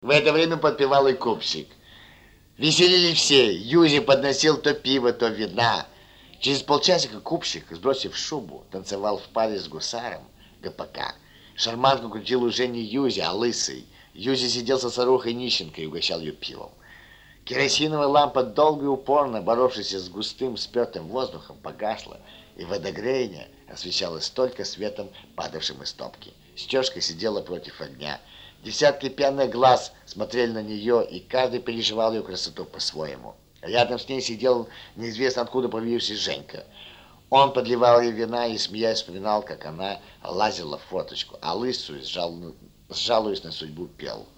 В это время подпевал и купщик. Веселили все. Юзи подносил то пиво, то вина. Через полчасика купщик, сбросив шубу, танцевал в паре с гусаром ГПК. Шарманку крутил уже не Юзи, а Лысый. Юзи сидел со старухой нищенкой и угощал ее пивом. Керосиновая лампа долго и упорно, боровшись с густым спертым воздухом, погасла, и водогрейня освещалась только светом, падавшим из топки. Стежка сидела против огня. Десятки пьяных глаз смотрели на нее, и каждый переживал ее красоту по-своему. Рядом с ней сидел неизвестно откуда появившийся Женька. Он подливал ей вина и, смеясь, вспоминал, как она лазила в форточку, а Лысую, жалуясь на судьбу, пел.